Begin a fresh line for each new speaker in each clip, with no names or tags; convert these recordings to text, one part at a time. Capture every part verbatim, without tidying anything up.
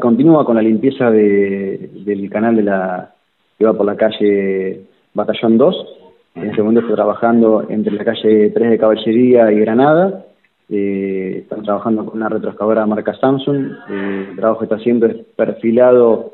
continúa con la limpieza de, del canal de la que va por la calle Batallón dos. En este momento estoy trabajando entre la calle tres de Caballería y Granada. Eh, estamos trabajando con una retroexcavadora marca Samsung. Eh, el trabajo que está haciendo es perfilado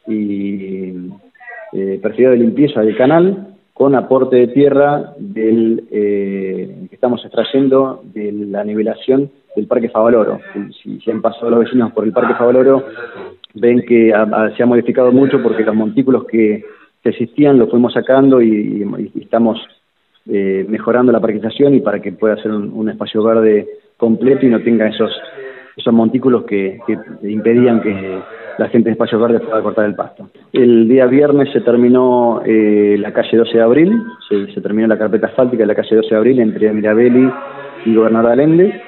y eh, perfilado de limpieza del canal con aporte de tierra del eh, que estamos extrayendo de la nivelación del Parque Favaloro. Si, si han pasado los vecinos por el Parque Favaloro, ven que a, a, se ha modificado mucho porque los montículos que, que existían los fuimos sacando y, y, y estamos eh, mejorando la parquización y para que pueda ser un, un espacio verde completo y no tenga esos esos montículos que, que impedían que la gente de espacios verdes pueda cortar el pasto. El día viernes se terminó eh, la calle doce de abril, se, se terminó la carpeta asfáltica de la calle doce de abril entre Mirabelli y Gobernador Allende,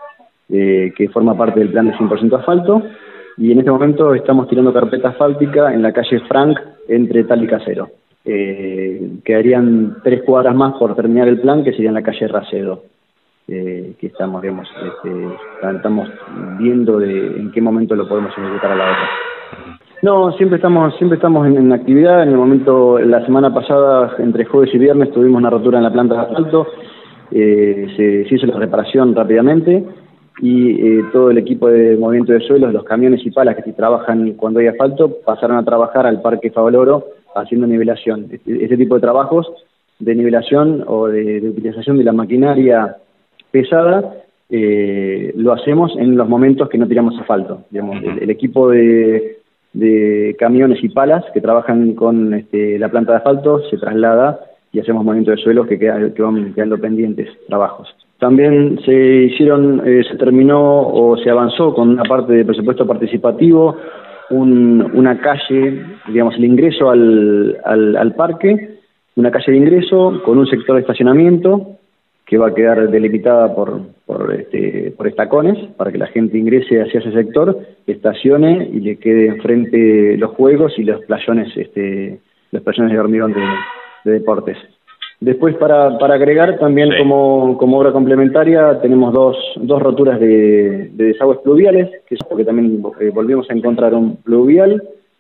eh, que forma parte del plan de cien por ciento asfalto, y en este momento estamos tirando carpeta asfáltica en la calle Frank entre Tal y Casero. Eh, quedarían tres cuadras más por terminar el plan, que sería en la calle Racedo. Eh, que estamos, digamos, este, estamos viendo de en qué momento lo podemos ejecutar a la obra. No, siempre estamos siempre estamos en, en actividad. En el momento, la semana pasada, entre jueves y viernes, tuvimos una rotura en la planta de asfalto, eh, se, se hizo la reparación rápidamente y eh, todo el equipo de movimiento de suelos, los camiones y palas que trabajan cuando hay asfalto, pasaron a trabajar al Parque Favaloro haciendo nivelación. Este, este tipo de trabajos de nivelación o de, de utilización de la maquinaria pesada, eh, lo hacemos en los momentos que no tiramos asfalto. Digamos, el, el equipo de, de camiones y palas que trabajan con este, la planta de asfalto se traslada y hacemos movimiento de suelos que, queda, que van quedando pendientes trabajos. También se hicieron, eh, se terminó o se avanzó con una parte de presupuesto participativo, un, una calle, digamos, el ingreso al, al, al parque, una calle de ingreso con un sector de estacionamiento que va a quedar delimitada por, por, este, por estacones, para que la gente ingrese hacia ese sector, estacione y le quede enfrente los juegos y los playones, este, los playones de hormigón de, de deportes. Después, para, para agregar, también sí. como, como obra complementaria, tenemos dos, dos roturas de, de desagües pluviales, que es porque también eh, volvimos a encontrar un pluvial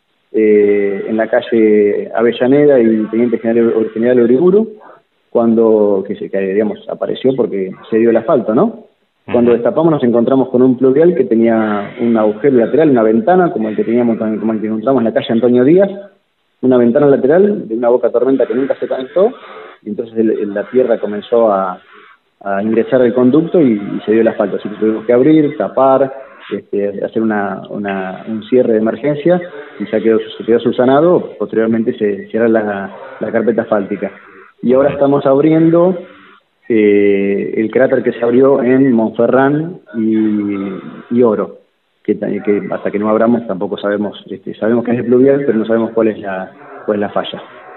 eh, en la calle Avellaneda y Teniente General, General Uriburu, cuando que se que, digamos apareció porque se dio el asfalto, ¿no? Cuando destapamos nos encontramos con un pluvial que tenía un agujero lateral, una ventana, como el que teníamos también, como el que encontramos en la calle Antonio Díaz, una ventana lateral de una boca tormenta que nunca se conectó, y entonces el, el, la tierra comenzó a, a ingresar al conducto y, y se dio el asfalto, así que tuvimos que abrir, tapar, este, hacer una, una, un cierre de emergencia y ya quedó, se quedó subsanado. Posteriormente se cierra la, la carpeta asfáltica. Y ahora estamos abriendo eh, el cráter que se abrió en Monferrán y, y Oro, que, que hasta que no abramos tampoco sabemos, este, sabemos que es pluvial, pero no sabemos cuál es la, cuál es la falla.